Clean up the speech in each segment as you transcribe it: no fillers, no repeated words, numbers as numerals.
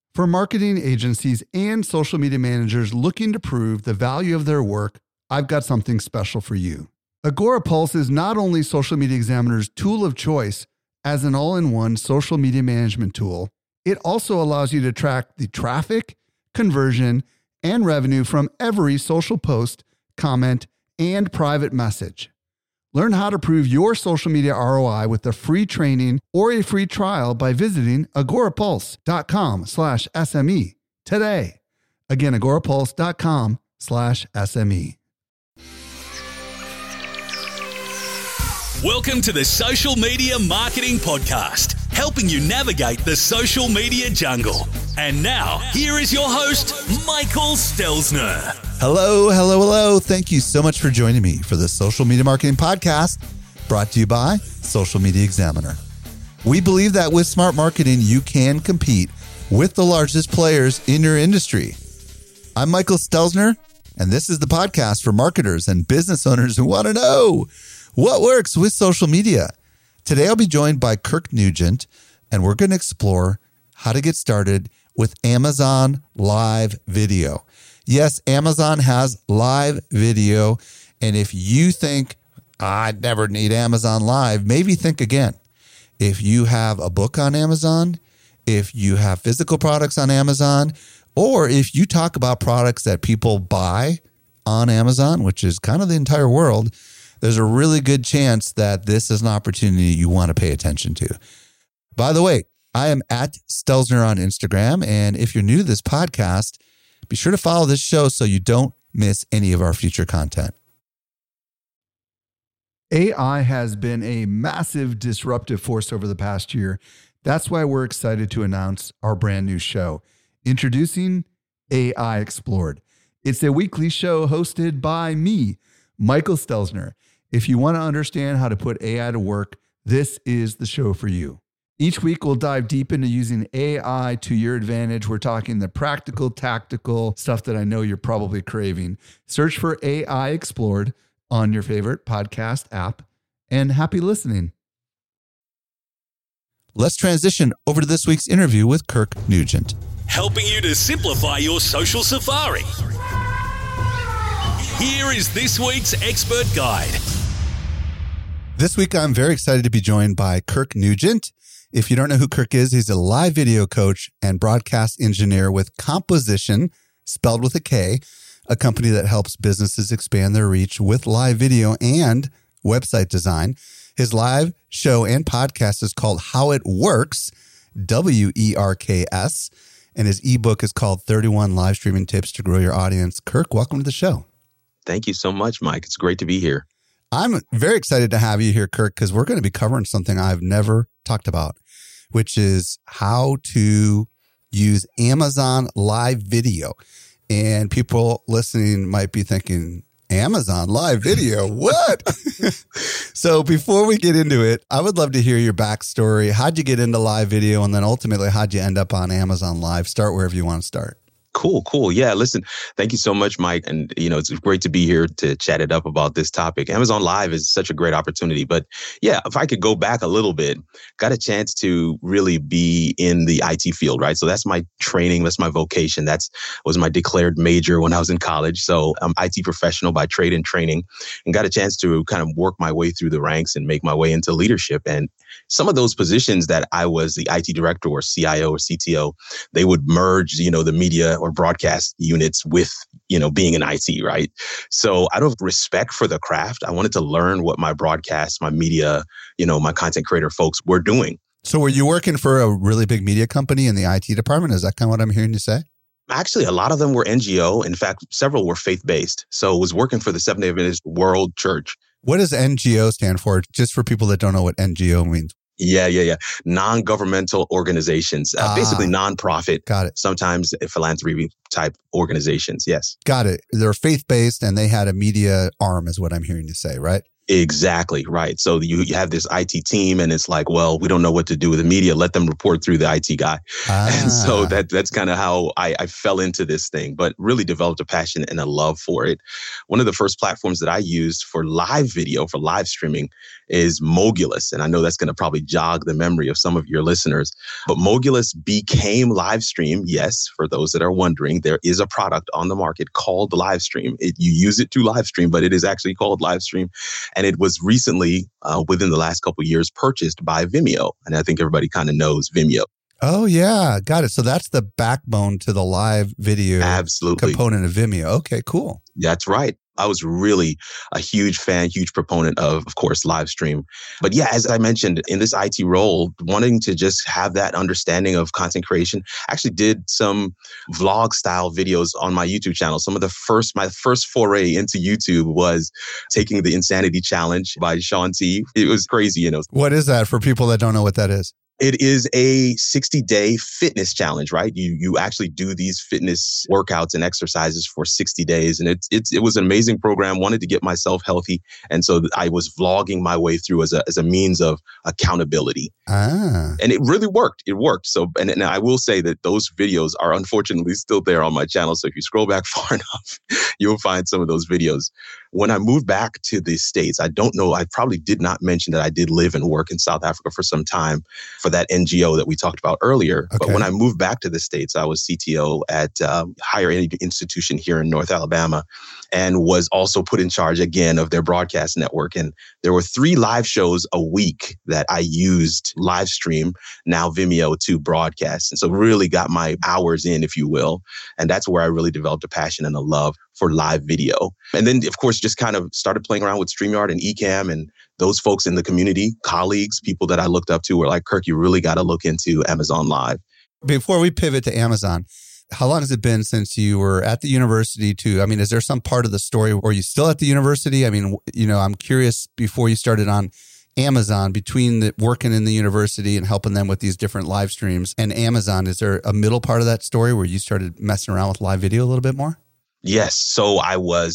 For marketing agencies and social media managers looking to prove the value of their work, I've got something special for you. Agorapulse is not only Social Media Examiner's tool of choice as an all-in-one social media management tool, it also allows you to track the traffic, conversion, and revenue from every social post, comment, and private message. Learn how to prove your social media ROI with a free training or a free trial by visiting agorapulse.com/SME today. Again, agorapulse.com/SME. Welcome to the Social Media Marketing Podcast, helping you navigate the social media jungle. And now, here is your host, Michael Stelzner. Hello. Thank you so much for joining me for the Social Media Marketing Podcast, brought to you by Social Media Examiner. We believe that with smart marketing, you can compete with the largest players in your industry. I'm Michael Stelzner, and this is the podcast for marketers and business owners who want to know what works with social media. Today, I'll be joined by Kirk Nugent, and we're going to explore how to get started with Amazon Live Video. Yes, Amazon has live video. And if you think, I'd never need Amazon Live, maybe think again. If you have a book on Amazon, if you have physical products on Amazon, or if you talk about products that people buy on Amazon, which is kind of the entire world, there's a really good chance that this is an opportunity you want to pay attention to. By the way, I am at Stelzner on Instagram. And if you're new to this podcast, be sure to follow this show so you don't miss any of our future content. AI has been a massive disruptive force over the past year. That's why we're excited to announce our brand new show, introducing AI Explored. It's a weekly show hosted by me, Michael Stelzner. If you want to understand how to put AI to work, this is the show for you. Each week, we'll dive deep into using AI to your advantage. We're talking the practical, tactical stuff that I know you're probably craving. Search for AI Explored on your favorite podcast app, and happy listening. Let's transition over to this week's interview with Kirk Nugent. Helping you to simplify your social safari. Here is this week's expert guide. This week, I'm very excited to be joined by Kirk Nugent. If you don't know who Kirk is, he's a live video coach and broadcast engineer with Composition, spelled with a K, a company that helps businesses expand their reach with live video and website design. His live show and podcast is called How It Works, WERKS, and his ebook is called 31 Live Streaming Tips to Grow Your Audience. Kirk, welcome to the show. Thank you so much, Mike. It's great to be here. I'm very excited to have you here, Kirk, because we're going to be covering something I've never talked about, which is how to use Amazon Live Video. And people listening might be thinking, Amazon Live Video, what? So before we get into it, I would love to hear your backstory. How'd you get into live video? And then ultimately, how'd you end up on Amazon Live? Start wherever you want to start. Cool. Yeah, listen, thank you so much, Mike. And, it's great to be here to chat it up about this topic. Amazon Live is such a great opportunity. But yeah, if I could go back a little bit, got a chance to really be in the IT field, right? So that's my training. That's my vocation. Was my declared major when I was in college. So I'm IT professional by trade and training, and got a chance to kind of work my way through the ranks and make my way into leadership. And some of those positions that I was the IT director or CIO or CTO, they would merge, the media or broadcast units with, being in IT, right? So out of respect for the craft, I wanted to learn what my broadcast, my media, my content creator folks were doing. So were you working for a really big media company in the IT department? Is that kind of what I'm hearing you say? Actually, a lot of them were NGO. In fact, several were faith-based. So I was working for the Seventh-day Adventist World Church. What does NGO stand for? Just for people that don't know what NGO means. Yeah. Non-governmental organizations, basically nonprofit. Got it. Sometimes philanthropy type organizations. Yes. Got it. They're faith-based and they had a media arm is what I'm hearing you say, right? Exactly. Right. So you have this IT team and it's like, well, we don't know what to do with the media. Let them report through the IT guy. And so that's kind of how I fell into this thing, but really developed a passion and a love for it. One of the first platforms that I used for live video, for live streaming, is Mogulus. And I know that's going to probably jog the memory of some of your listeners. But Mogulus became Livestream. Yes, for those that are wondering, there is a product on the market called Livestream. You use it to Livestream, but it is actually called Livestream. And it was recently, within the last couple of years, purchased by Vimeo. And I think everybody kind of knows Vimeo. Oh, yeah. Got it. So that's the backbone to the live video component of Vimeo. Okay, cool. That's right. I was really a huge fan, huge proponent of course, Livestream. But yeah, as I mentioned, in this IT role, wanting to just have that understanding of content creation, I actually did some vlog style videos on my YouTube channel. My first foray into YouTube was taking the Insanity Challenge by Shaun T. It was crazy, you know. What is that for people that don't know what that is? It is a 60-day fitness challenge, right? You actually do these fitness workouts and exercises for 60 days. And it was an amazing program. Wanted to get myself healthy. And so I was vlogging my way through as a means of accountability. And it really worked. It worked. So, and I will say that those videos are unfortunately still there on my channel. So if you scroll back far enough, you'll find some of those videos. When I moved back to the States, I don't know, I probably did not mention that I did live and work in South Africa for some time for that NGO that we talked about earlier. Okay. But when I moved back to the States, I was CTO at a higher ed institution here in North Alabama and was also put in charge again of their broadcast network. And there were 3 live shows a week that I used Livestream, now Vimeo, to broadcast. And so really got my hours in, if you will. And that's where I really developed a passion and a love for live video. And then, of course, just kind of started playing around with StreamYard and Ecamm, and those folks in the community, colleagues, people that I looked up to were like, Kirk, you really got to look into Amazon Live. Before we pivot to Amazon, how long has it been since you were at the university too? I mean, is there some part of the story where you still at the university? I mean, you know, I'm curious, before you started on Amazon, between working in the university and helping them with these different live streams and Amazon, is there a middle part of that story where you started messing around with live video a little bit more? Yes. So I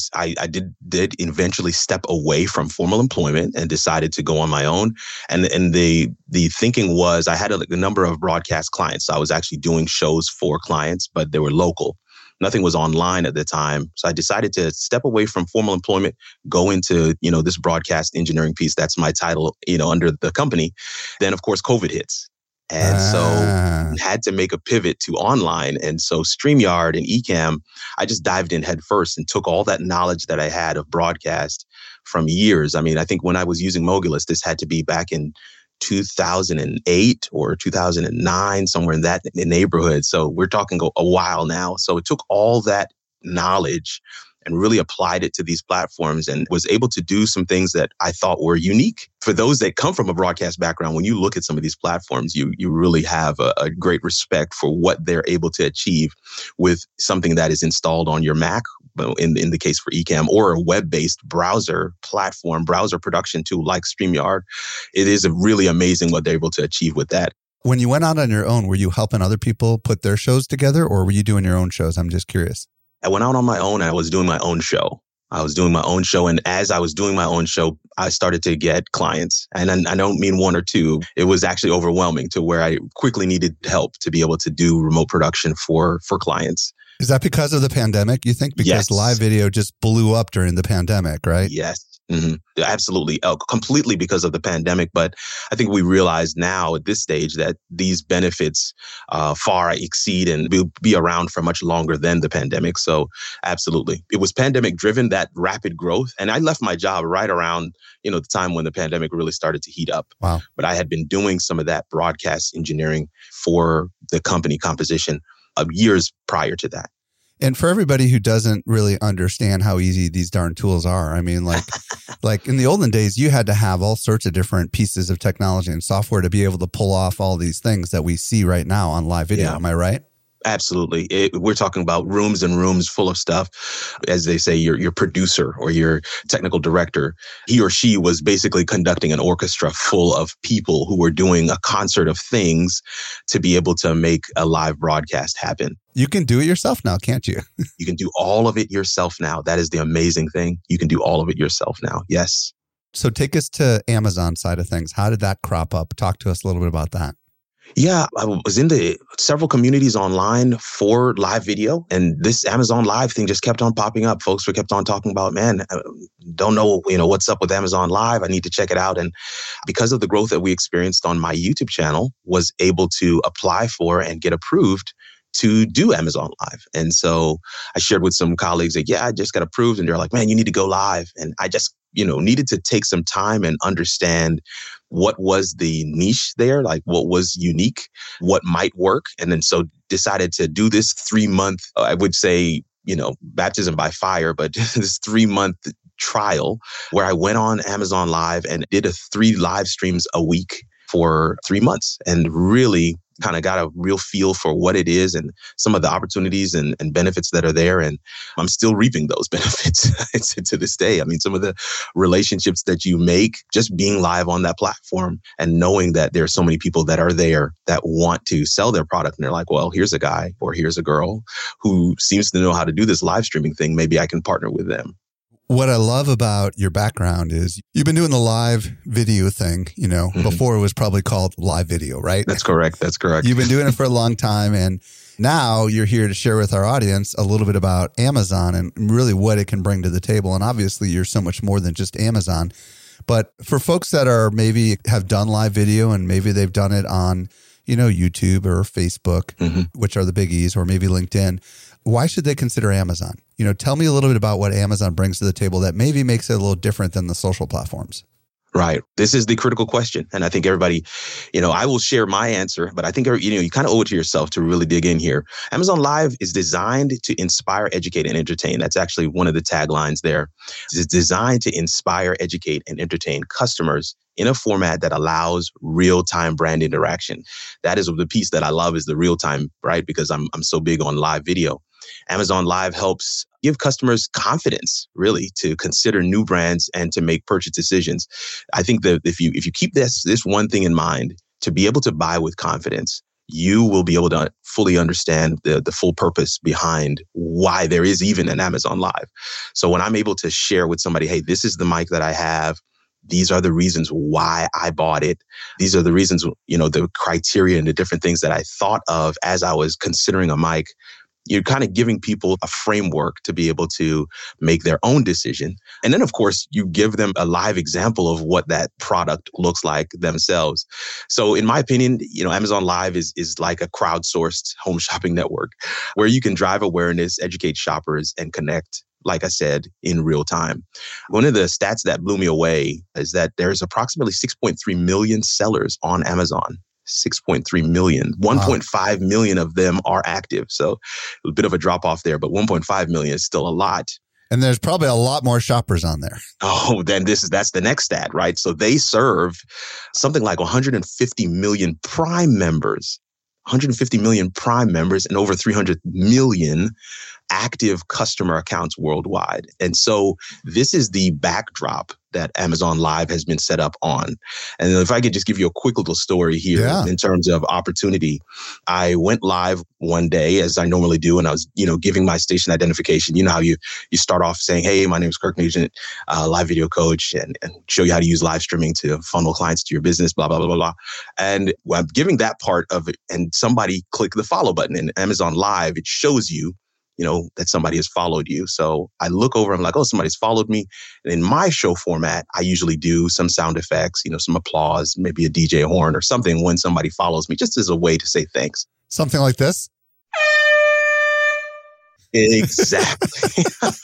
did eventually step away from formal employment and decided to go on my own. And the thinking was I had a number of broadcast clients. So I was actually doing shows for clients, but they were local. Nothing was online at the time. So I decided to step away from formal employment, go into, this broadcast engineering piece. That's my title, under the company. Then, of course, COVID hits. And so had to make a pivot to online. And so StreamYard and Ecamm, I just dived in head first and took all that knowledge that I had of broadcast from years. I mean, I think when I was using Mogulus, this had to be back in 2008 or 2009, somewhere in that neighborhood. So we're talking a while now. So it took all that knowledge and really applied it to these platforms and was able to do some things that I thought were unique. For those that come from a broadcast background, when you look at some of these platforms, you really have a great respect for what they're able to achieve with something that is installed on your Mac, in the case for Ecamm, or a web-based browser platform, browser production tool like StreamYard. It is really amazing what they're able to achieve with that. When you went out on your own, were you helping other people put their shows together, or were you doing your own shows? I'm just curious. I went out on my own and I was doing my own show. And as I was doing my own show, I started to get clients. And I don't mean one or two. It was actually overwhelming to where I quickly needed help to be able to do remote production for clients. Is that because of the pandemic, you think? Because yes. Live video just blew up during the pandemic, right? Yes. Mm-hmm. Absolutely. Completely because of the pandemic. But I think we realize now at this stage that these benefits far exceed and will be around for much longer than the pandemic. So absolutely. It was pandemic driven, that rapid growth. And I left my job right around, the time when the pandemic really started to heat up. Wow. But I had been doing some of that broadcast engineering for the company composition of years prior to that. And for everybody who doesn't really understand how easy these darn tools are, I mean, like in the olden days, you had to have all sorts of different pieces of technology and software to be able to pull off all these things that we see right now on live video. Yeah. Am I right? Absolutely. We're talking about rooms and rooms full of stuff. As they say, your producer or your technical director, he or she was basically conducting an orchestra full of people who were doing a concert of things to be able to make a live broadcast happen. You can do it yourself now, can't you? You can do all of it yourself now. That is the amazing thing. You can do all of it yourself now. Yes. So take us to Amazon side of things. How did that crop up? Talk to us a little bit about that. Yeah, I was in the several communities online for live video, and this Amazon Live thing just kept on popping up. Folks were kept on talking about, man, don't know, what's up with Amazon Live. I need to check it out. And because of the growth that we experienced on my YouTube channel, was able to apply for and get approved to do Amazon Live. And so I shared with some colleagues that, I just got approved. And they're like, man, you need to go live. And I just, needed to take some time and understand what was the niche there, like what was unique, what might work. And then so decided to do this 3-month, I would say, baptism by fire, but this 3-month trial where I went on Amazon Live and did 3 live streams a week for 3 months and really kind of got a real feel for what it is and some of the opportunities and benefits that are there. And I'm still reaping those benefits to this day. I mean, some of the relationships that you make just being live on that platform and knowing that there are so many people that are there that want to sell their product. And they're like, well, here's a guy or here's a girl who seems to know how to do this live streaming thing. Maybe I can partner with them. What I love about your background is you've been doing the live video thing, before it was probably called live video, right? That's correct. You've been doing it for a long time. And now you're here to share with our audience a little bit about Amazon and really what it can bring to the table. And obviously you're so much more than just Amazon. But for folks that are maybe have done live video and maybe they've done it on, YouTube or Facebook, which are the biggies, or maybe LinkedIn, why should they consider Amazon? Tell me a little bit about what Amazon brings to the table that maybe makes it a little different than the social platforms. Right. This is the critical question. And I think everybody, I will share my answer, but I think, you kind of owe it to yourself to really dig in here. Amazon Live is designed to inspire, educate, and entertain. That's actually one of the taglines there. It's designed to inspire, educate, and entertain customers in a format that allows real-time brand interaction. That is the piece that I love is the real-time, right? Because I'm so big on live video. Amazon Live helps give customers confidence, really, to consider new brands and to make purchase decisions. I think that if you keep this one thing in mind, to be able to buy with confidence, you will be able to fully understand the full purpose behind why there is even an Amazon Live. So when I'm able to share with somebody, hey, this is the mic that I have. These are the reasons why I bought it. These are the reasons, the criteria and the different things that I thought of as I was considering a mic. You're kind of giving people a framework to be able to make their own decision. And then, of course, you give them a live example of what that product looks like themselves. So in my opinion, Amazon Live is like a crowdsourced home shopping network where you can drive awareness, educate shoppers, and connect, like I said, in real time. One of the stats that blew me away is that there's approximately 6.3 million sellers on Amazon. 6.3 million. 1.5 million of them are active. So a bit of a drop off there, but 1.5 million is still a lot. And there's probably a lot more shoppers on there. Oh, then that's the next stat, right? So they serve something like 150 million Prime members, and over 300 million active customer accounts worldwide. And so this is the backdrop that Amazon Live has been set up on. And if I could just give you a quick little story here in terms of opportunity. I went live one day, as I normally do, and I was, giving my station identification. You know how you start off saying, hey, my name is Kirk Nugent, live video coach, and show you how to use live streaming to funnel clients to your business, blah, blah, blah, blah, blah. And when I'm giving that part of it, and somebody click the follow button in Amazon Live, it shows you, that somebody has followed you. So I look over, I'm like, oh, somebody's followed me. And in my show format, I usually do some sound effects, some applause, maybe a DJ horn or something when somebody follows me, just as a way to say thanks. Something like this? Exactly.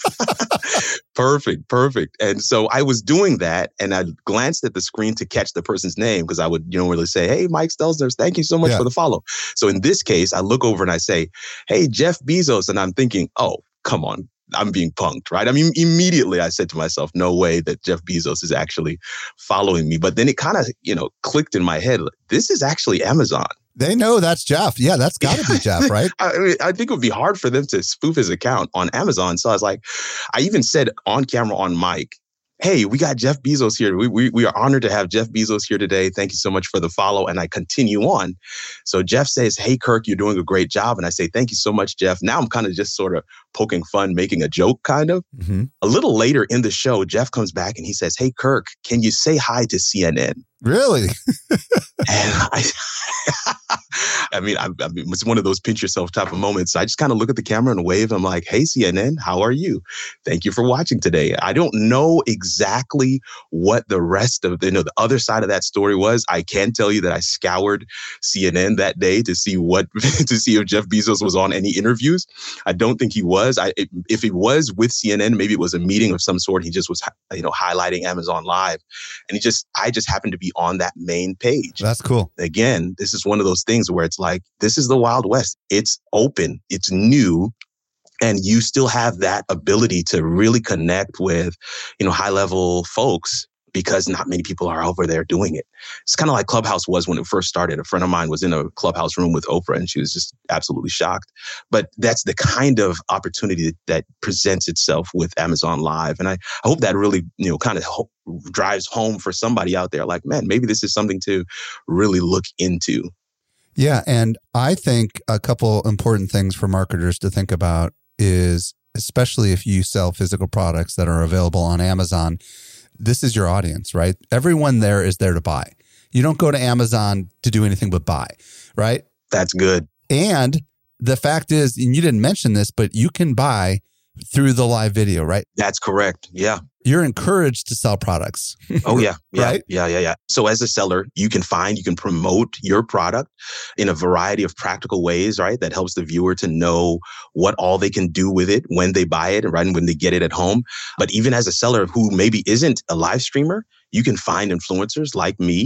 Perfect. And so I was doing that, and I glanced at the screen to catch the person's name because I would, really say, hey, Mike Stelzner, thank you so much for the follow. So in this case, I look over and I say, hey, Jeff Bezos. And I'm thinking, oh, come on. I'm being punked, right? I mean, immediately I said to myself, no way that Jeff Bezos is actually following me. But then it kind of, clicked in my head. This is actually Amazon. They know that's Jeff. Yeah, that's got to be Jeff, right? I think it would be hard for them to spoof his account on Amazon. So I was like, I even said on camera on mic, hey, we got Jeff Bezos here. We are honored to have Jeff Bezos here today. Thank you so much for the follow. And I continue on. So Jeff says, hey, Kirk, you're doing a great job. And I say, thank you so much, Jeff. Now I'm kind of just sort of poking fun, making a joke kind of. Mm-hmm. A little later in the show, Jeff comes back and he says, hey, Kirk, can you say hi to CNN? Really? And I mean, it's one of those pinch yourself type of moments. I just kind of look at the camera and wave. I'm like, hey, CNN, how are you? Thank you for watching today. I don't know exactly what the rest of the other side of that story was. I can tell you that I scoured CNN that day to see if Jeff Bezos was on any interviews. I don't think he was. If he was with CNN, maybe it was a meeting of some sort. He just was, highlighting Amazon Live, and I just happened to be on that main page. That's cool. Again, this is one of those things where it's like, this is the Wild West. It's open, it's new, and you still have that ability to really connect with, high level folks, because not many people are over there doing it. It's kind of like Clubhouse was when it first started. A friend of mine was in a Clubhouse room with Oprah, and she was just absolutely shocked. But that's the kind of opportunity that presents itself with Amazon Live. And I hope that really, kind of drives home for somebody out there like, man, maybe this is something to really look into. Yeah. And I think a couple important things for marketers to think about is, especially if you sell physical products that are available on Amazon, this is your audience, right? Everyone there is there to buy. You don't go to Amazon to do anything but buy, right? That's good. And the fact is, and you didn't mention this, but you can buy through the live video, right? That's correct. Yeah. You're encouraged to sell products. Oh, yeah. Right? Yeah. So as a seller, you can promote your product in a variety of practical ways, right? That helps the viewer to know what all they can do with it when they buy it, right? And when they get it at home. But even as a seller who maybe isn't a live streamer, you can find influencers like me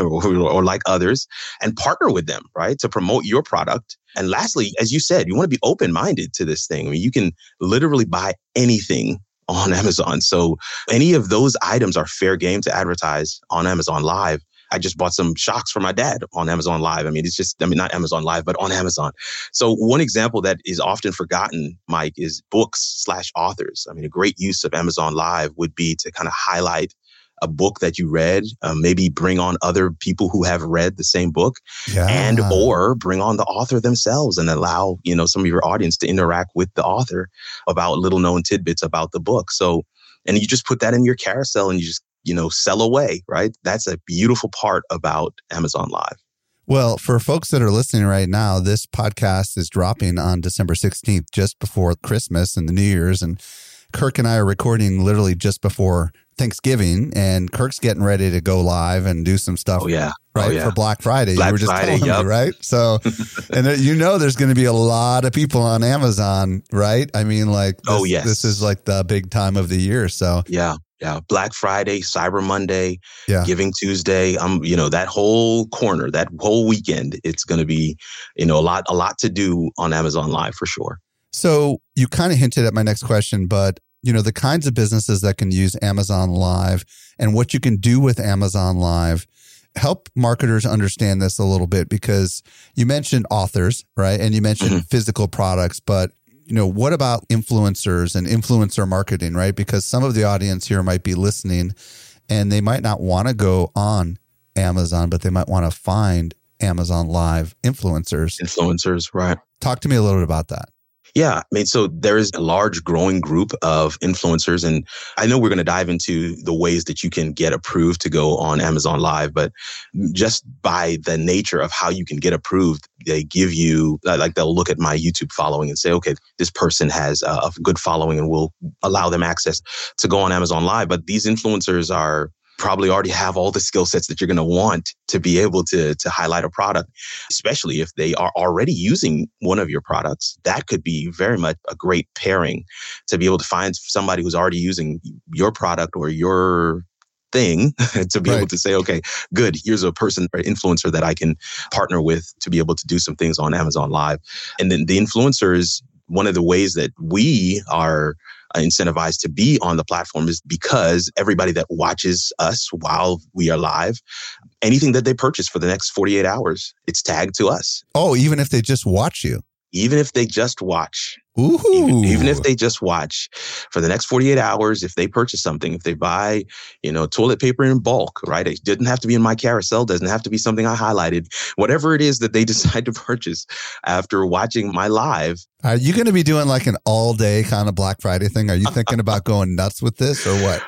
or like others and partner with them, right? To promote your product. And lastly, as you said, you want to be open-minded to this thing. I mean, you can literally buy anything on Amazon. So any of those items are fair game to advertise on Amazon Live. I just bought some shocks for my dad on Amazon Live. I mean, not Amazon Live, but on Amazon. So one example that is often forgotten, Mike, is books/authors. I mean, a great use of Amazon Live would be to kind of highlight a book that you read, maybe bring on other people who have read the same book, and or bring on the author themselves and allow, some of your audience to interact with the author about little known tidbits about the book. So, and you just put that in your carousel and you just, sell away, right? That's a beautiful part about Amazon Live. Well, for folks that are listening right now, this podcast is dropping on December 16th, just before Christmas and the New Year's. And Kirk and I are recording literally just before Thanksgiving, and Kirk's getting ready to go live and do some stuff. For Black Friday. You were just telling me, right? So, and there's going to be a lot of people on Amazon, right? I mean, like, this is like the big time of the year. So, yeah. Black Friday, Cyber Monday, Giving Tuesday. That whole corner, that whole weekend, it's going to be, a lot to do on Amazon Live for sure. So you kind of hinted at my next question, but the kinds of businesses that can use Amazon Live and what you can do with Amazon Live, help marketers understand this a little bit, because you mentioned authors, right? And you mentioned physical products, but what about influencers and influencer marketing, right? Because some of the audience here might be listening and they might not want to go on Amazon, but they might want to find Amazon Live influencers. Influencers, right. Talk to me a little bit about that. Yeah, I mean, so there is a large growing group of influencers, and I know we're going to dive into the ways that you can get approved to go on Amazon Live, but just by the nature of how you can get approved, they give you, they'll look at my YouTube following and say, okay, this person has a good following and we'll allow them access to go on Amazon Live. But these influencers are probably already have all the skill sets that you're going to want to be able to highlight a product, especially if they are already using one of your products. That could be very much a great pairing to be able to find somebody who's already using your product or your thing to be able to say, okay, good, here's a person or influencer that I can partner with to be able to do some things on Amazon Live. And then the influencers, one of the ways that we are incentivized to be on the platform is because everybody that watches us while we are live, anything that they purchase for the next 48 hours, it's tagged to us. Oh, even if they just watch you? Even if they just watch. Ooh. Even if they just watch for the next 48 hours, if they purchase something, if they buy, toilet paper in bulk, right? It didn't have to be in my carousel, doesn't have to be something I highlighted. Whatever it is that they decide to purchase after watching my live. Are you going to be doing like an all day kind of Black Friday thing? Are you thinking about going nuts with this or what?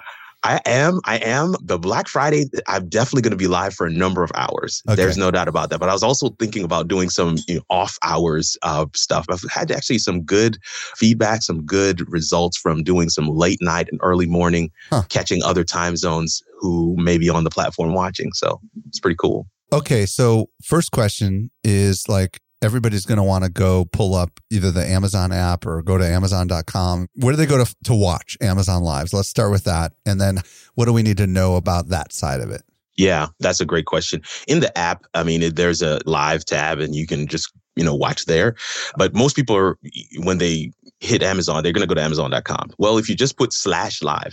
I am. The Black Friday, I'm definitely going to be live for a number of hours. Okay. There's no doubt about that. But I was also thinking about doing some off hours stuff. I've had actually some good feedback, some good results from doing some late night and early morning, catching other time zones who may be on the platform watching. So it's pretty cool. Okay. So first question is like, everybody's going to want to go pull up either the Amazon app or go to Amazon.com. Where do they go to watch Amazon Lives? Let's start with that. And then what do we need to know about that side of it? Yeah, that's a great question. In the app, I mean, there's a live tab and you can just, watch there. But most people when they hit Amazon, they're going to go to Amazon.com. Well, if you just put /live,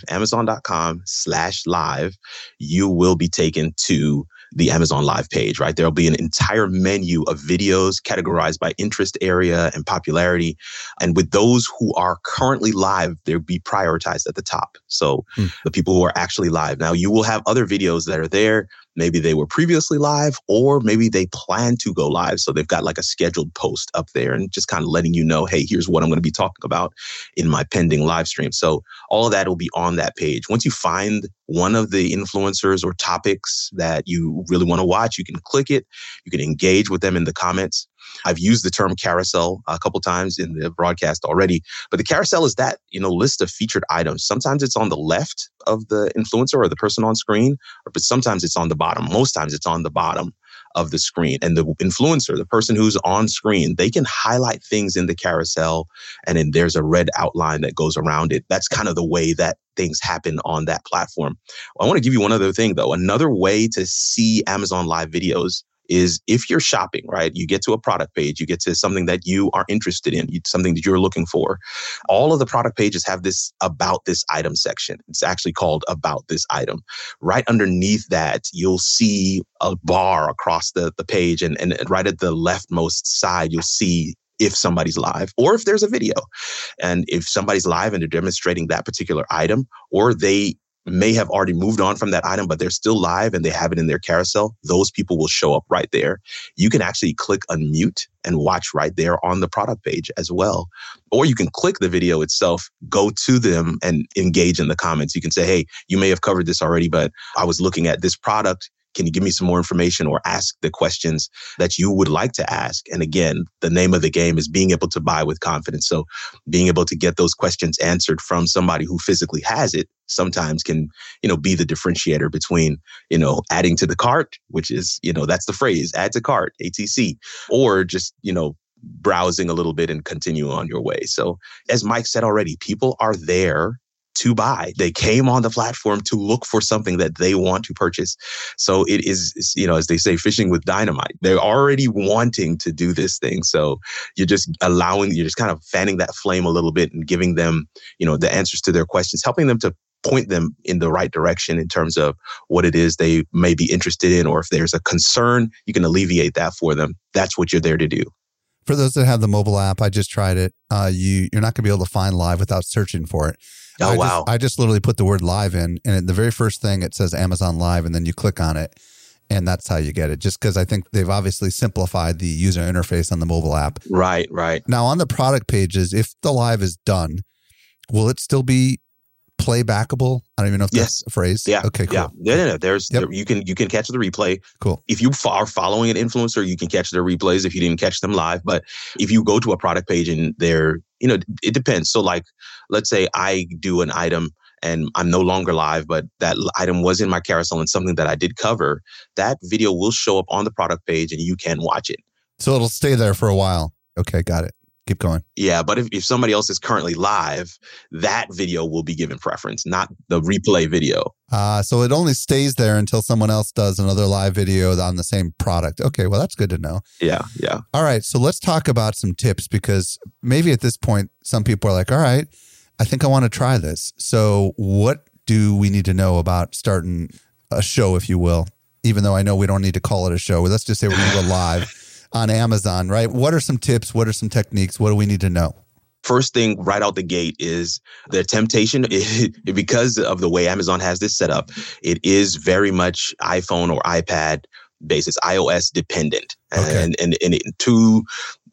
Amazon.com/live, you will be taken to the Amazon Live page, right? There'll be an entire menu of videos categorized by interest area and popularity. And with those who are currently live, they'll be prioritized at the top. So the people who are actually live. Now, you will have other videos that are there. Maybe they were previously live, or maybe they plan to go live. So they've got like a scheduled post up there and just kind of letting you know, hey, here's what I'm going to be talking about in my pending live stream. So all of that will be on that page. Once you find one of the influencers or topics that you really want to watch, you can click it. You can engage with them in the comments. I've used the term carousel a couple times in the broadcast already, but the carousel is that, list of featured items. Sometimes it's on the left of the influencer or the person on screen, but sometimes it's on the bottom. Most times it's on the bottom of the screen. And the influencer, the person who's on screen, they can highlight things in the carousel, and then there's a red outline that goes around it. That's kind of the way that things happen on that platform. I want to give you one other thing, though. Another way to see Amazon Live videos is if you're shopping, right? You get to a product page, you get to something that you are interested in, something that you're looking for. All of the product pages have this about this item section. It's actually called about this item. Right underneath that, you'll see a bar across the page, and right at the leftmost side, you'll see if somebody's live or if there's a video. And if somebody's live and they're demonstrating that particular item, or they may have already moved on from that item, but they're still live and they have it in their carousel, those people will show up right there. You can actually click unmute and watch right there on the product page as well. Or you can click the video itself, go to them and engage in the comments. You can say, hey, you may have covered this already, but I was looking at this product. Can you give me some more information, or ask the questions that you would like to ask? And again, the name of the game is being able to buy with confidence. So being able to get those questions answered from somebody who physically has it sometimes can, be the differentiator between, adding to the cart, which is, that's the phrase, add to cart, ATC, or just, browsing a little bit and continue on your way. So as Mike said already, people are there to buy. They came on the platform to look for something that they want to purchase. So it is, as they say, fishing with dynamite. They're already wanting to do this thing. So you're just kind of fanning that flame a little bit and giving them, the answers to their questions, helping them to point them in the right direction in terms of what it is they may be interested in, or if there's a concern, you can alleviate that for them. That's what you're there to do. For those that have the mobile app, I just tried it. You're not going to be able to find live without searching for it. Oh, wow. I just literally put the word live in, and the very first thing it says Amazon Live, and then you click on it, and that's how you get it. Just because I think they've obviously simplified the user interface on the mobile app. Right. Now, on the product pages, if the live is done, will it still be playbackable? I don't even know if that's a phrase. Yeah. Okay, cool. Yeah. There, you can catch the replay. Cool. If you are following an influencer, you can catch their replays if you didn't catch them live. But if you go to a product page and they're, it depends. So like, let's say I do an item and I'm no longer live, but that item was in my carousel and something that I did cover, that video will show up on the product page and you can watch it. So it'll stay there for a while. Okay, got it. Keep going. Yeah, but if somebody else is currently live, that video will be given preference, not the replay video. So it only stays there until someone else does another live video on the same product. Okay, well, that's good to know. Yeah. All right, so let's talk about some tips, because maybe at this point, some people are like, all right, I think I want to try this. So what do we need to know about starting a show, if you will? Even though I know we don't need to call it a show. Let's just say we're going to go live on Amazon, right? What are some tips? What are some techniques? What do we need to know? First thing right out the gate is the temptation, because of the way Amazon has this set up, it is very much iPhone or iPad based. It's iOS dependent. Okay. And to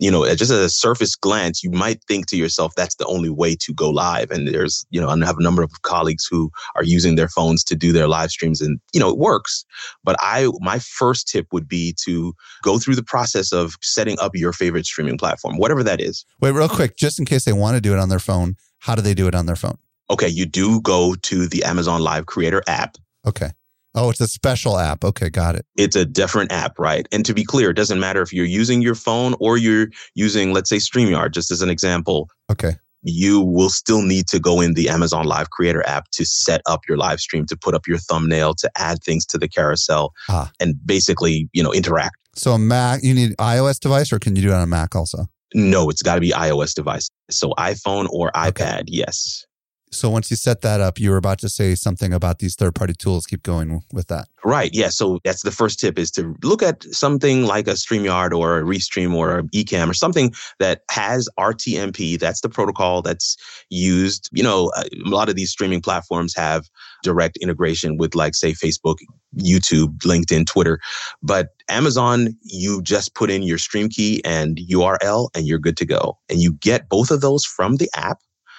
just at a surface glance, you might think to yourself, that's the only way to go live. And there's, I have a number of colleagues who are using their phones to do their live streams and, it works. But my first tip would be to go through the process of setting up your favorite streaming platform, whatever that is. Wait, real quick, just in case they want to do it on their phone, how do they do it on their phone? Okay, you do go to the Amazon Live Creator app. Okay. Oh, it's a special app. Okay, got it. It's a different app, right? And to be clear, it doesn't matter if you're using your phone or you're using, let's say, StreamYard, just as an example. Okay. You will still need to go in the Amazon Live Creator app to set up your live stream, to put up your thumbnail, to add things to the carousel, and basically, interact. So a Mac, you need iOS device, or can you do it on a Mac also? No, it's got to be iOS device. So iPhone or iPad, yes. So once you set that up, you were about to say something about these third-party tools. Keep going with that. Right. Yeah. So that's the first tip, is to look at something like a StreamYard or a Restream or a Ecamm or something that has RTMP. That's the protocol that's used. A lot of these streaming platforms have direct integration with, like, say, Facebook, YouTube, LinkedIn, Twitter. But Amazon, you just put in your stream key and URL and you're good to go. And you get both of those from the app.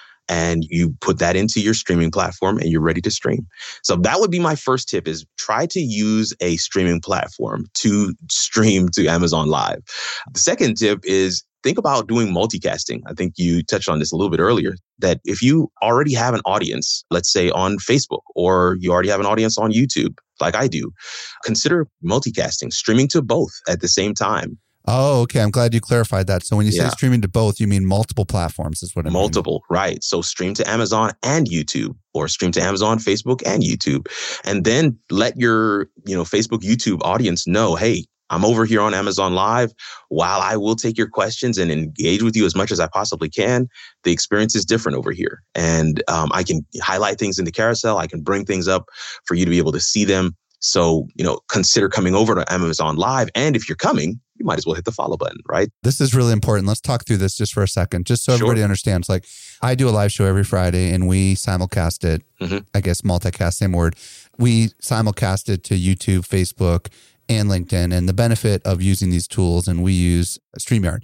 And you put that into your streaming platform and you're ready to stream. So that would be my first tip, is try to use a streaming platform to stream to Amazon Live. The second tip is think about doing multicasting. I think you touched on this a little bit earlier, that if you already have an audience, let's say on Facebook, or you already have an audience on YouTube, like I do, consider multicasting, streaming to both at the same time. Oh, okay. I'm glad you clarified that. So when you say streaming to both, you mean multiple platforms is what I mean. Multiple, right. So stream to Amazon and YouTube, or stream to Amazon, Facebook, and YouTube. And then let your, Facebook, YouTube audience know, hey, I'm over here on Amazon Live. While I will take your questions and engage with you as much as I possibly can, the experience is different over here. And I can highlight things in the carousel. I can bring things up for you to be able to see them. So, consider coming over to Amazon Live. And if you're coming, you might as well hit the follow button, right? This is really important. Let's talk through this just for a second, just so everybody understands. Like, I do a live show every Friday and we simulcast it. I guess multicast, same word. We simulcast it to YouTube, Facebook, and LinkedIn. And the benefit of using these tools, and we use StreamYard.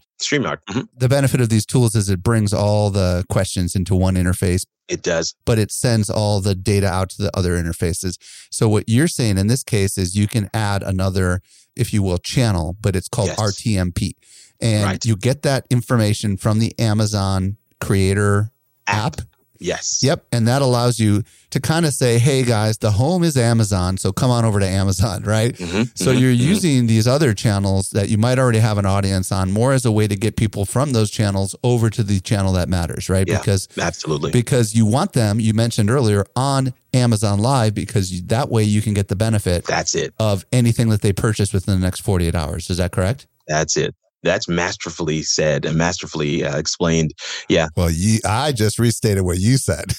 The benefit of these tools is it brings all the questions into one interface. It does. But it sends all the data out to the other interfaces. So what you're saying in this case is you can add another, if you will, channel, but it's called RTMP. And you get that information from the Amazon Creator app. Yes. Yep. And that allows you to kind of say, hey guys, the home is Amazon, so come on over to Amazon, right? So you're using these other channels that you might already have an audience on more as a way to get people from those channels over to the channel that matters, right? Yeah, absolutely. Because you want them, you mentioned earlier, on Amazon Live, because that way you can get the benefit of anything that they purchase within the next 48 hours. Is that correct? That's it. That's masterfully said and masterfully explained. Yeah. Well, I just restated what you said.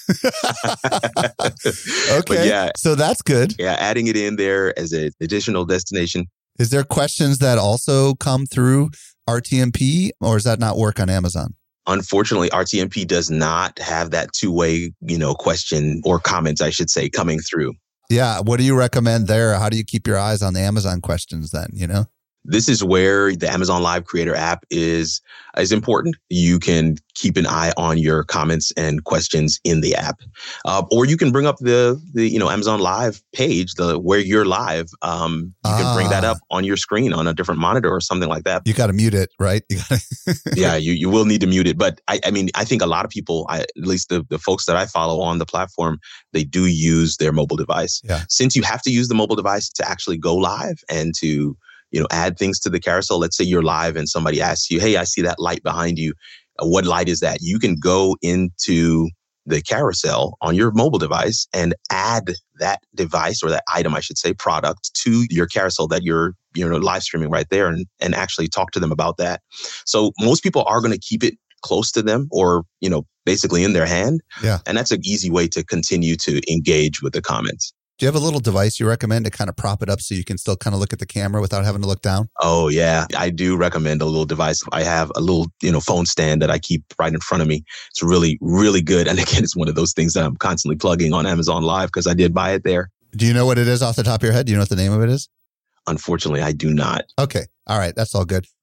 Okay. Yeah. So that's good. Yeah. Adding it in there as an additional destination. Is there questions that also come through RTMP, or does that not work on Amazon? Unfortunately, RTMP does not have that two-way, question or comments, I should say, coming through. Yeah. What do you recommend there? How do you keep your eyes on the Amazon questions then, This is where the Amazon Live Creator app is important. You can keep an eye on your comments and questions in the app, or you can bring up the Amazon Live page, where you're live. You can bring that up on your screen on a different monitor or something like that. You got to mute it, right? Yeah, you will need to mute it. But I think a lot of people, at least the folks that I follow on the platform, they do use their mobile device. Yeah. Since you have to use the mobile device to actually go live and to add things to the carousel. Let's say you're live and somebody asks you, hey, I see that light behind you. What light is that? You can go into the carousel on your mobile device and add that device, or that item, I should say, product, to your carousel that you're live streaming right there, and actually talk to them about that. So most people are going to keep it close to them, or, basically in their hand. Yeah. And that's an easy way to continue to engage with the comments. Do you have a little device you recommend to kind of prop it up so you can still kind of look at the camera without having to look down? Oh, yeah. I do recommend a little device. I have a little, phone stand that I keep right in front of me. It's really, really good. And again, it's one of those things that I'm constantly plugging on Amazon Live because I did buy it there. Do you know what it is off the top of your head? Do you know what the name of it is? Unfortunately, I do not. Okay. All right. That's all good.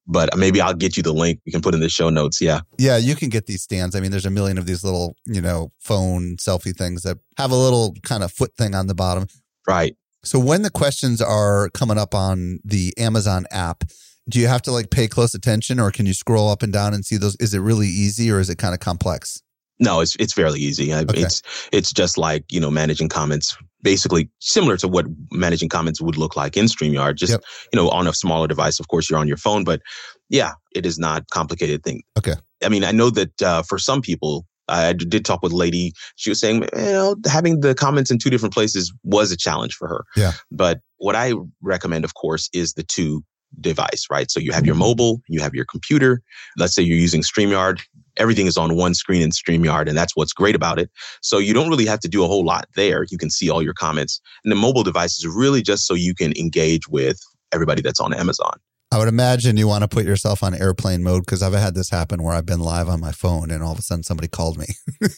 but maybe I'll get you the link. We can put in the show notes. Yeah. Yeah, you can get these stands. I mean, there's a million of these little, phone selfie things that have a little kind of foot thing on the bottom. Right. So when the questions are coming up on the Amazon app, do you have to pay close attention, or can you scroll up and down and see those? Is it really easy, or is it kind of complex? No, it's fairly easy. Okay. It's just like, managing comments, basically similar to what managing comments would look like in StreamYard, just, on a smaller device. Of course, you're on your phone, but yeah, it is not a complicated thing. Okay. I mean, I know that for some people, I did talk with a lady. She was saying, having the comments in two different places was a challenge for her. Yeah. But what I recommend, of course, is the two device, right? So you have your mobile, you have your computer. Let's say you're using StreamYard. Everything is on one screen in StreamYard, and that's what's great about it. So you don't really have to do a whole lot there. You can see all your comments. And the mobile device is really just so you can engage with everybody that's on Amazon. I would imagine you want to put yourself on airplane mode, because I've had this happen where I've been live on my phone and all of a sudden somebody called me.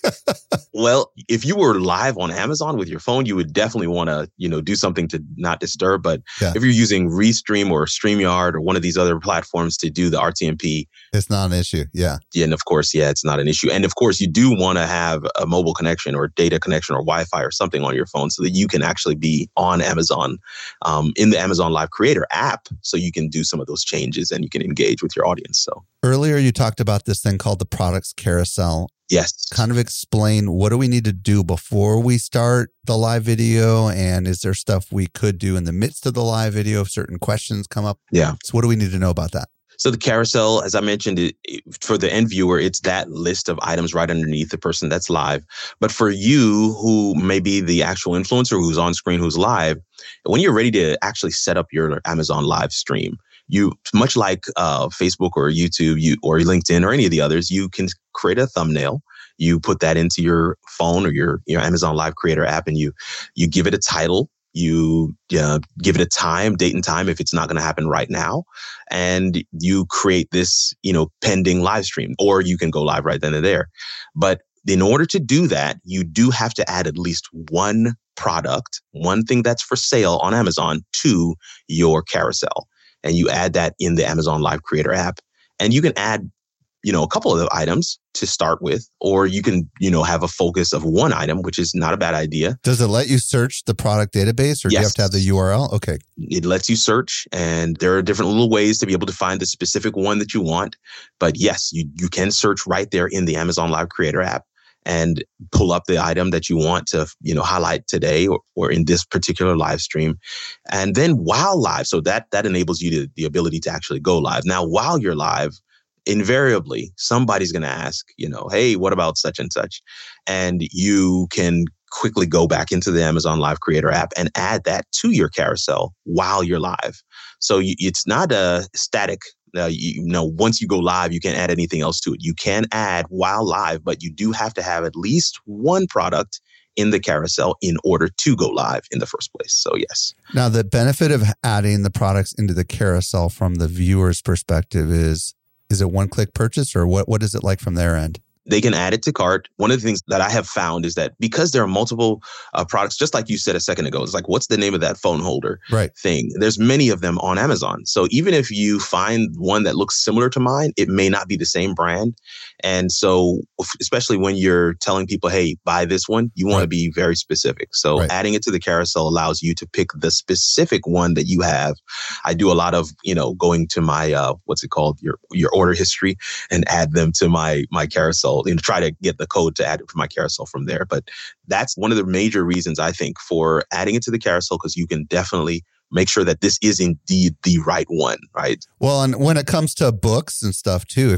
Well, if you were live on Amazon with your phone, you would definitely want to, do something to not disturb. But if you're using Restream or StreamYard or one of these other platforms to do the RTMP, it's not an issue. Yeah. And of course, it's not an issue. And of course, you do want to have a mobile connection or data connection or Wi-Fi or something on your phone so that you can actually be on Amazon in the Amazon Live Creator app, so you can do some of those changes and you can engage with your audience. So earlier you talked about this thing called the products carousel. Yes. Kind of explain, what do we need to do before we start the live video? And is there stuff we could do in the midst of the live video if certain questions come up? Yeah. So what do we need to know about that? So the carousel, as I mentioned, for the end viewer, it's that list of items right underneath the person that's live. But for you, who may be the actual influencer who's on screen, who's live, when you're ready to actually set up your Amazon live stream, you, much like Facebook or YouTube or LinkedIn or any of the others, you can create a thumbnail. You put that into your phone or your Amazon Live Creator app, and you give it a title. You give it a time, date and time if it's not going to happen right now. And you create this, pending live stream, or you can go live right then and there. But in order to do that, you do have to add at least one product, one thing that's for sale on Amazon to your carousel. And you add that in the Amazon Live Creator app. And you can add, a couple of items to start with, or you can, have a focus of one item, which is not a bad idea. Does it let you search the product database, or do you have to have the URL? Okay. It lets you search, and there are different little ways to be able to find the specific one that you want. But yes, you can search right there in the Amazon Live Creator app and pull up the item that you want to, highlight today or in this particular live stream. And then while live, so that enables you the ability to actually go live. Now, while you're live, invariably, somebody's going to ask, hey, what about such and such? And you can quickly go back into the Amazon Live Creator app and add that to your carousel while you're live. So it's not a static. Once you go live, you can't add anything else to it. You can add while live, but you do have to have at least one product in the carousel in order to go live in the first place. So yes. Now, the benefit of adding the products into the carousel from the viewer's perspective is it one-click purchase, or what is it like from their end? They can add it to cart. One of the things that I have found is that because there are multiple products, just like you said a second ago, it's like, what's the name of that phone holder thing? There's many of them on Amazon. So even if you find one that looks similar to mine, it may not be the same brand. And so especially when you're telling people, hey, buy this one, you want to be very specific. So adding it to the carousel allows you to pick the specific one that you have. I do a lot of, going to my, what's it called? Your order history, and add them to my carousel. Try to get the code to add it to my carousel from there. But that's one of the major reasons, I think, for adding it to the carousel, because you can definitely make sure that this is indeed the right one, right? Well, and when it comes to books and stuff too,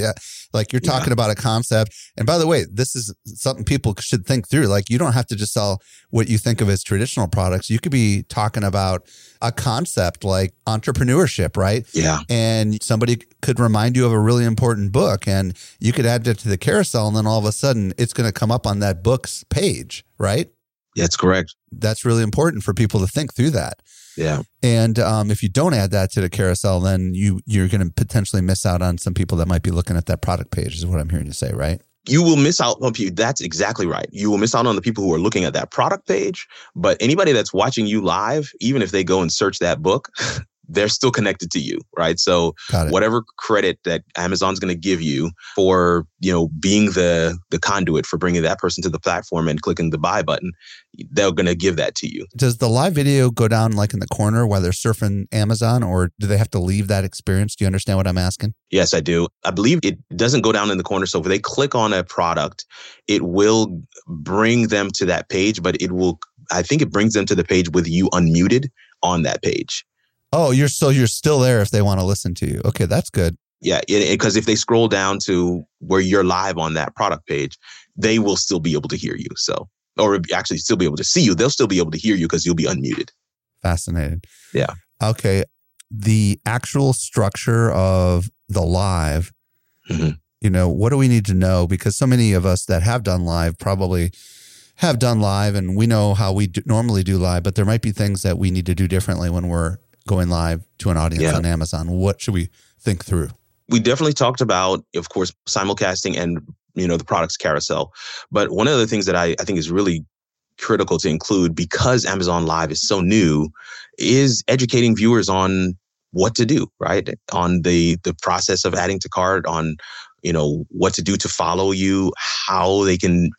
like you're talking about a concept. And by the way, this is something people should think through. Like, you don't have to just sell what you think of as traditional products. You could be talking about a concept like entrepreneurship, right? Yeah. And somebody could remind you of a really important book, and you could add it to the carousel, and then all of a sudden it's going to come up on that book's page, right? That's correct. That's really important for people to think through that. Yeah. And if you don't add that to the carousel, then you're going to potentially miss out on some people that might be looking at that product page, is what I'm hearing you say, right? You will miss out on people. That's exactly right. You will miss out on the people who are looking at that product page. But anybody that's watching you live, even if they go and search that book, they're still connected to you, right? So whatever credit that Amazon's going to give you for, being the conduit for bringing that person to the platform and clicking the buy button, they're going to give that to you. Does the live video go down like in the corner while they're surfing Amazon, or do they have to leave that experience? Do you understand what I'm asking? Yes, I do. I believe it doesn't go down in the corner. So if they click on a product, it will bring them to that page, but I think it brings them to the page with you unmuted on that page. Oh, you're still there if they want to listen to you. Okay, that's good. Yeah, because if they scroll down to where you're live on that product page, they will still be able to hear you. Or actually still be able to see you. They'll still be able to hear you because you'll be unmuted. Fascinating. Yeah. Okay. The actual structure of the live, what do we need to know? Because so many of us that have done live probably have done live, and we know how we normally do live, but there might be things that we need to do differently when we're going live to an audience on Amazon. What should we think through? We definitely talked about, of course, simulcasting and, the products carousel. But one of the things that I think is really critical to include, because Amazon Live is so new, is educating viewers on what to do, right? On the process of adding to cart, on, what to do to follow you, how they can,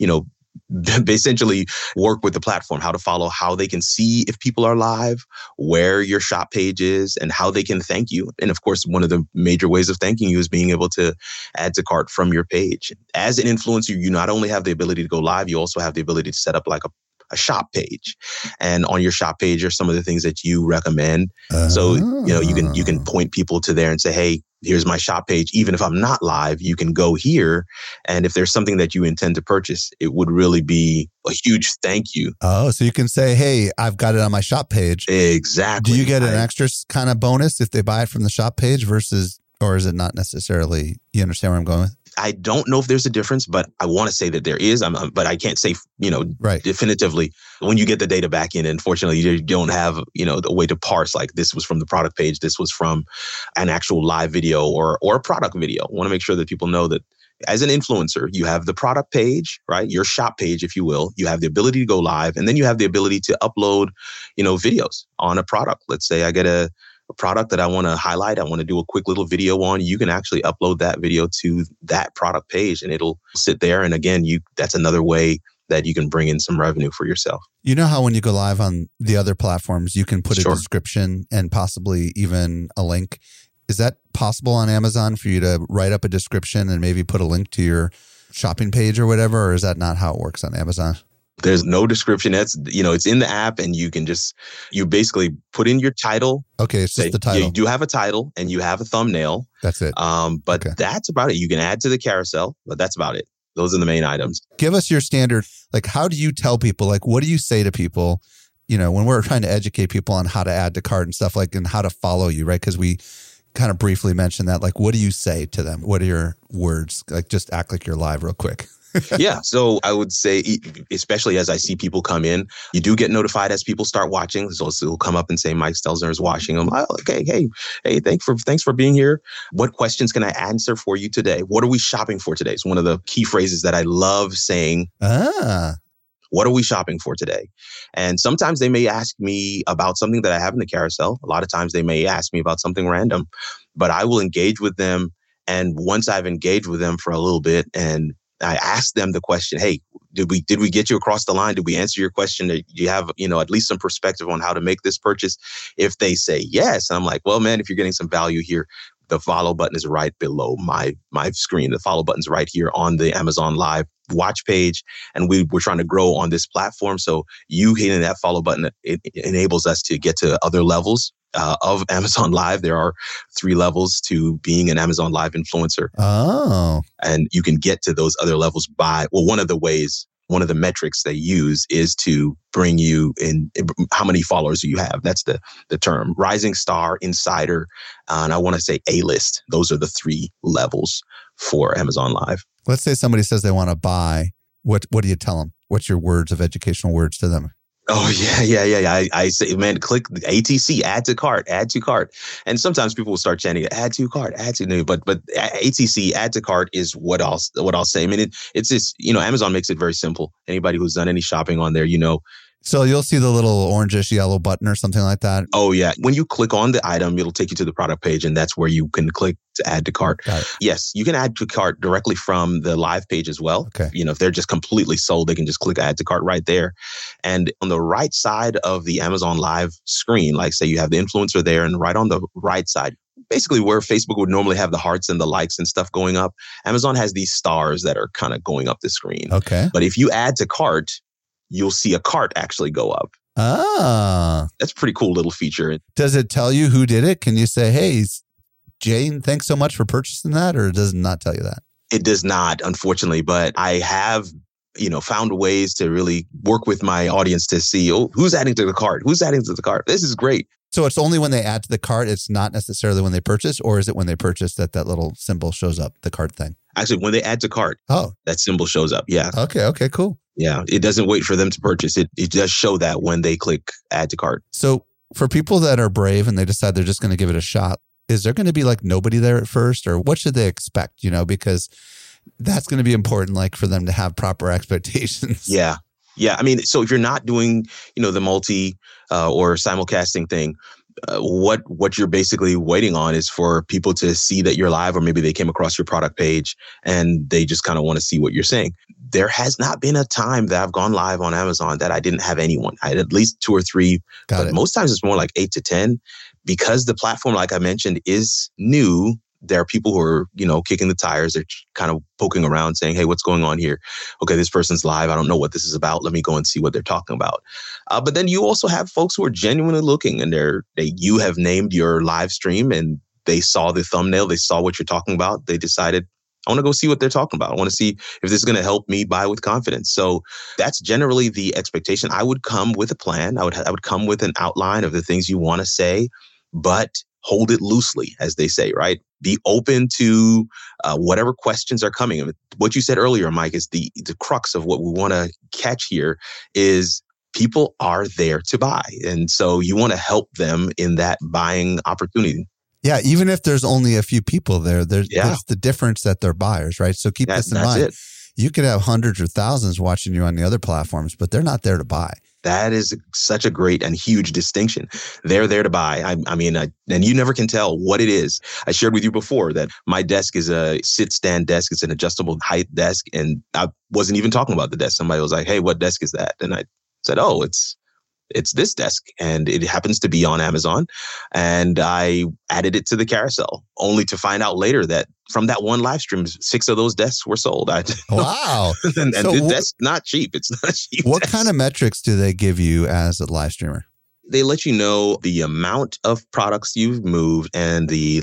essentially work with the platform, how to follow, how they can see if people are live, where your shop page is, and how they can thank you. And of course, one of the major ways of thanking you is being able to add to cart from your page. As an influencer, you not only have the ability to go live, you also have the ability to set up like a shop page. And on your shop page are some of the things that you recommend. So, you can point people to there and say, hey, here's my shop page. Even if I'm not live, you can go here. And if there's something that you intend to purchase, it would really be a huge thank you. Oh, so you can say, hey, I've got it on my shop page. Exactly. Do you get an extra kind of bonus if they buy it from the shop page or is it not necessarily, you understand where I'm going with? I don't know if there's a difference, but I want to say that there is. But I can't say, definitively. When you get the data back in, unfortunately, you don't have, the way to parse like this was from the product page, this was from an actual live video or a product video. I want to make sure that people know that as an influencer, you have the product page, right? Your shop page, if you will. You have the ability to go live, and then you have the ability to upload, videos on a product. Let's say I get a product that I want to highlight, I want to do a quick little video on, you can actually upload that video to that product page and it'll sit there. And again, that's another way that you can bring in some revenue for yourself. You know how when you go live on the other platforms, you can put a description and possibly even a link. Is that possible on Amazon for you to write up a description and maybe put a link to your shopping page or whatever? Or is that not how it works on Amazon? There's no description. That's, it's in the app and you can you basically put in your title. Okay. It's just the title. You do have a title and you have a thumbnail. That's it. But that's about it. You can add to the carousel, but that's about it. Those are the main items. Give us your standard. Like, how do you tell people, like, what do you say to people, when we're trying to educate people on how to add to cart and stuff and how to follow you, right? Because we kind of briefly mentioned that, like, what do you say to them? What are your words? Like, just act like you're live real quick. Yeah. So I would say, especially as I see people come in, you do get notified as people start watching. So it'll come up and say, Mike Stelzner is watching. I'm like, okay, hey, thanks for being here. What questions can I answer for you today? What are we shopping for today? It's one of the key phrases that I love saying. What are we shopping for today? And sometimes they may ask me about something that I have in the carousel. A lot of times they may ask me about something random, but I will engage with them. And once I've engaged with them for a little bit and I asked them the question, hey, did we get you across the line? Did we answer your question? Do you have, at least some perspective on how to make this purchase? If they say yes, and I'm like, well, man, if you're getting some value here, the follow button is right below my screen. The follow button's right here on the Amazon Live watch page. And we're trying to grow on this platform. So you hitting that follow button, it enables us to get to other levels of Amazon Live. There are 3 levels to being an Amazon Live influencer. Oh. And you can get to those other levels one of the metrics they use is to bring you in how many followers do you have. That's the term. Rising Star, Insider, and I want to say A-List. Those are the 3 levels for Amazon Live. Let's say somebody says they want to buy. What do you tell them? What's your educational words to them? Oh, yeah. I say, man, click the ATC, add to cart. And sometimes people will start chanting, add to cart, but ATC, add to cart is what I'll say. I mean, it's just, Amazon makes it very simple. Anybody who's done any shopping on there, So you'll see the little orangish yellow button or something like that. Oh, yeah. When you click on the item, it'll take you to the product page, and that's where you can click to add to cart. Got it. Yes, you can add to cart directly from the live page as well. Okay. If they're just completely sold, they can just click add to cart right there. And on the right side of the Amazon Live screen, like say you have the influencer there, and right on the right side, basically where Facebook would normally have the hearts and the likes and stuff going up, Amazon has these stars that are kind of going up the screen. Okay. But if you add to cart, you'll see a cart actually go up. Ah. That's a pretty cool little feature. Does it tell you who did it? Can you say, hey, Jane, thanks so much for purchasing that? Or does it not tell you that? It does not, unfortunately, but I have, found ways to really work with my audience to see, who's adding to the cart? Who's adding to the cart? This is great. So it's only when they add to the cart. It's not necessarily when they purchase, or is it when they purchase that little symbol shows up, the cart thing? Actually, when they add to cart, that symbol shows up. Yeah. Okay, cool. Yeah. It doesn't wait for them to purchase. It does show that when they click add to cart. So for people that are brave and they decide they're just going to give it a shot, is there going to be like nobody there at first, or what should they expect? Because that's going to be important, like for them to have proper expectations. Yeah. Yeah. I mean, so if you're not doing, the multi or simulcasting thing, what you're basically waiting on is for people to see that you're live, or maybe they came across your product page and they just kind of want to see what you're saying. There has not been a time that I've gone live on Amazon that I didn't have anyone. I had at least 2 or 3, but most times it's more like 8 to 10 because the platform, like I mentioned, is new. There are people who are, kicking the tires. They're kind of poking around saying, hey, what's going on here? Okay, this person's live. I don't know what this is about. Let me go and see what they're talking about. But then you also have folks who are genuinely looking, and you have named your live stream, and they saw the thumbnail. They saw what you're talking about. They decided, I want to go see what they're talking about. I want to see if this is going to help me buy with confidence. So that's generally the expectation. I would come with a plan. I would come with an outline of the things you want to say, but hold it loosely, as they say, right? Be open to whatever questions are coming. I mean, what you said earlier, Mike, is the crux of what we want to catch here is people are there to buy. And so you want to help them in that buying opportunity. Yeah, even if there's only a few people there, there's the difference that they're buyers, right? So keep this in mind. You could have hundreds or thousands watching you on the other platforms, but they're not there to buy. That is such a great and huge distinction. They're there to buy. I mean, and you never can tell what it is. I shared with you before that my desk is a sit-stand desk. It's an adjustable height desk. And I wasn't even talking about the desk. Somebody was like, hey, what desk is that? And I said, oh, it's this desk, and it happens to be on Amazon. And I added it to the carousel, only to find out later that from that one live stream, 6 of those desks were sold. Wow. and so the desk's not cheap. It's not cheap. What kind of metrics do they give you as a live streamer? They let you know the amount of products you've moved and the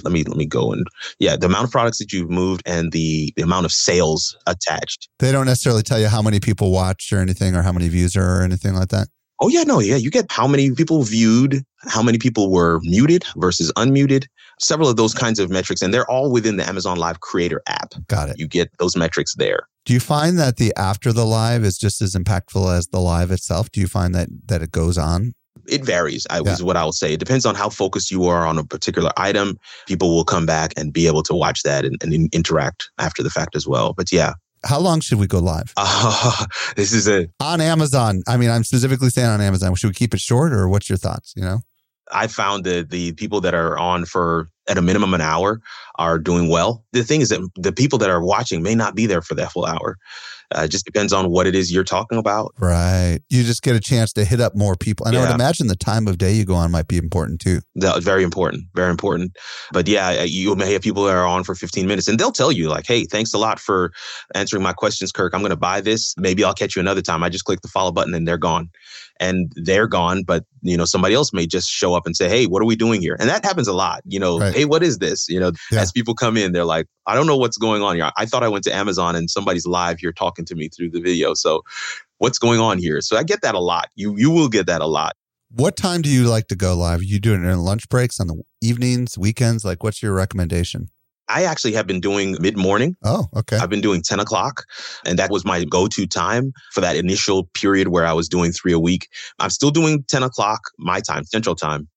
amount of products that you've moved and the amount of sales attached. They don't necessarily tell you how many people watched or anything, or how many views or anything like that? Oh, yeah, no, yeah. You get how many people viewed, how many people were muted versus unmuted, several of those kinds of metrics. And they're all within the Amazon Live Creator app. Got it. You get those metrics there. Do you find that the after the live is just as impactful as the live itself? Do you find that it goes on? It varies, is what I will say. It depends on how focused you are on a particular item. People will come back and be able to watch that and interact after the fact as well. But yeah. How long should we go live? This is on Amazon. I mean, I'm specifically saying on Amazon. Should we keep it short, or what's your thoughts? I found that the people that are on for at a minimum an hour are doing well. The thing is that the people that are watching may not be there for that full hour. It just depends on what it is you're talking about. Right. You just get a chance to hit up more people. And I would imagine the time of day you go on might be important too. Very important. Very important. But yeah, you may have people that are on for 15 minutes and they'll tell you like, hey, thanks a lot for answering my questions, Kirk. I'm going to buy this. Maybe I'll catch you another time. I just click the follow button and they're gone. And they're gone. But, somebody else may just show up and say, hey, what are we doing here? And that happens a lot. Right. Hey, what is this? As people come in, they're like, I don't know what's going on here. I thought I went to Amazon and somebody's live here talking to me through the video. So what's going on here? So I get that a lot. You will get that a lot. What time do you like to go live? You do it in lunch breaks, on the evenings, weekends? Like, what's your recommendation? I actually have been doing mid-morning. Oh, okay. I've been doing 10 o'clock. And that was my go-to time for that initial period where I was doing 3 a week. I'm still doing 10 o'clock my time, Central Time.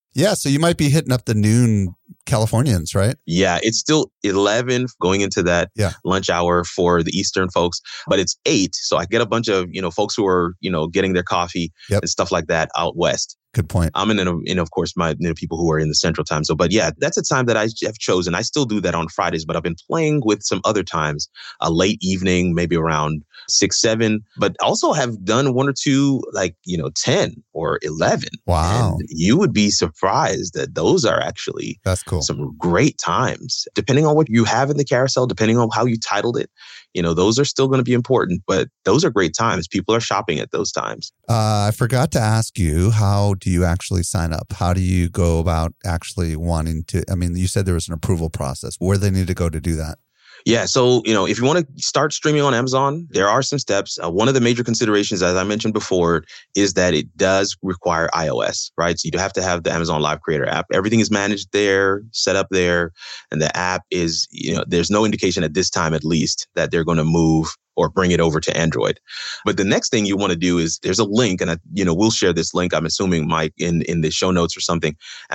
Yeah. So you might be hitting up the noon Californians, right? Yeah, it's still 11 going into that lunch hour for the Eastern folks, but it's 8. So I get a bunch of, folks who are, getting their coffee and stuff like that out west. Good point. I'm in, of course, my people who are in the Central Time zone. But yeah, that's a time that I have chosen. I still do that on Fridays, but I've been playing with some other times, a late evening, maybe around 6, 7, but also have done 1 or 2, 10 or 11. Wow. And you would be surprised that those are actually that's cool. Some great times, depending on what you have in the carousel, depending on how you titled it. Those are still going to be important, but those are great times. People are shopping at those times. I forgot to ask you, how do you actually sign up? How do you go about actually wanting to? I mean, you said there was an approval process. Where do they need to go to do that? Yeah. So, if you want to start streaming on Amazon, there are some steps. One of the major considerations, as I mentioned before, is that it does require iOS, right? So you have to have the Amazon Live Creator app. Everything is managed there, set up there. And the app is, there's no indication at this time, at least, that they're going to move or bring it over to Android. But the next thing you want to do is there's a link, and we'll share this link, I'm assuming, Mike, in the show notes or something.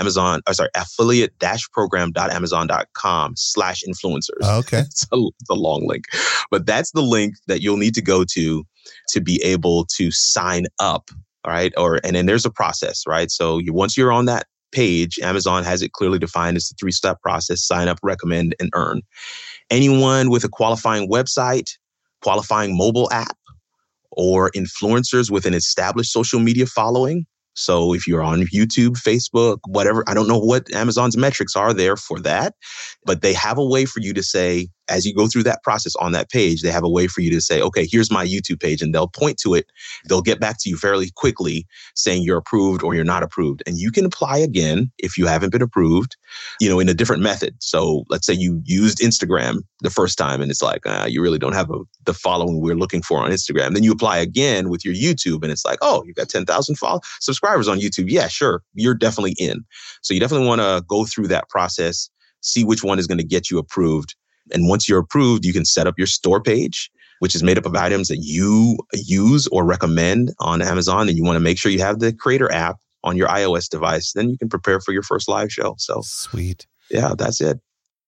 affiliate-program.amazon.com/influencers. Okay. It's a long link, but that's the link that you'll need to go to be able to sign up. All right. And then there's a process, right? So once you're on that page, Amazon has it clearly defined as a 3-step process: sign up, recommend, and earn. Anyone with a qualifying website, qualifying mobile app, or influencers with an established social media following. So if you're on YouTube, Facebook, whatever, I don't know what Amazon's metrics are there for that, but they have a way for you to say, as you go through that process on that page, they have a way for you to say, okay, here's my YouTube page, and they'll point to it. They'll get back to you fairly quickly saying you're approved or you're not approved. And you can apply again if you haven't been approved, in a different method. So let's say you used Instagram the first time and it's like, you really don't have the following we're looking for on Instagram. Then you apply again with your YouTube and it's like, oh, you've got 10,000 subscribers on YouTube. Yeah, sure. You're definitely in. So you definitely want to go through that process, see which one is going to get you approved. And once you're approved, you can set up your store page, which is made up of items that you use or recommend on Amazon. And you want to make sure you have the Creator app on your iOS device. Then you can prepare for your first live show. So sweet. Yeah, that's it.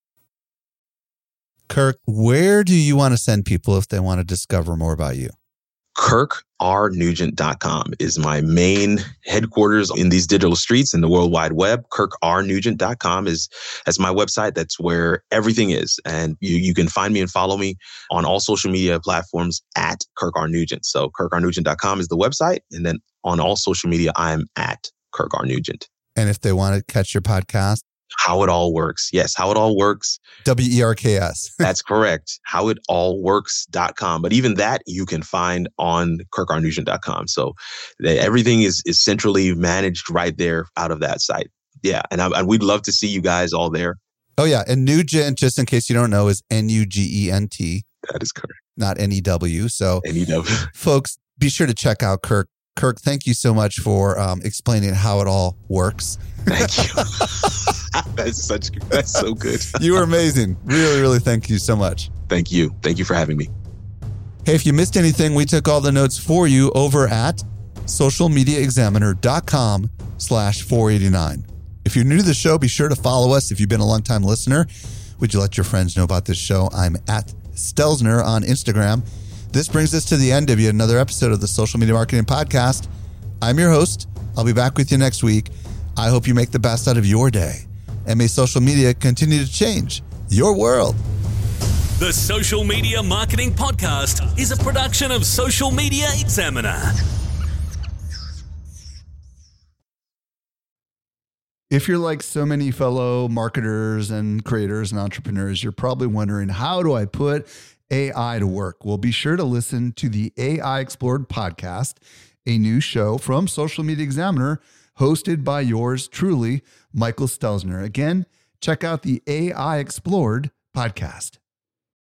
Kirk, where do you want to send people if they want to discover more about you? KirkRNugent.com is my main headquarters in these digital streets in the World Wide Web. KirkRNugent.com is my website. That's where everything is. And you can find me and follow me on all social media platforms at KirkRNugent. So KirkRNugent.com is the website. And then on all social media, I'm at KirkRNugent. And if they want to catch your podcast? How It All Works. Yes, How It All Works. WERKS. That's correct. HowItAllWorks.com. But even that you can find on KirkRNugent.com. So everything is centrally managed right there out of that site. Yeah. And we'd love to see you guys all there. Oh, yeah. And Nugent, just in case you don't know, is Nugent. That is correct. Not NEW. So NEW. Folks, be sure to check out Kirk. Kirk, thank you so much for explaining how it all works. Thank you. That's so good. You were amazing. Really, really thank you so much. Thank you. Thank you for having me. Hey, if you missed anything, we took all the notes for you over at socialmediaexaminer.com/489. If you're new to the show, be sure to follow us. If you've been a longtime listener, would you let your friends know about this show? I'm at Stelzner on Instagram. This brings us to the end of yet another episode of the Social Media Marketing Podcast. I'm your host. I'll be back with you next week. I hope you make the best out of your day. And may social media continue to change your world. The Social Media Marketing Podcast is a production of Social Media Examiner. If you're like so many fellow marketers and creators and entrepreneurs, you're probably wondering, how do I put AI to work? Well, be sure to listen to the AI Explored podcast, a new show from Social Media Examiner, hosted by yours truly, Michael Stelzner. Again, check out the AI Explored podcast.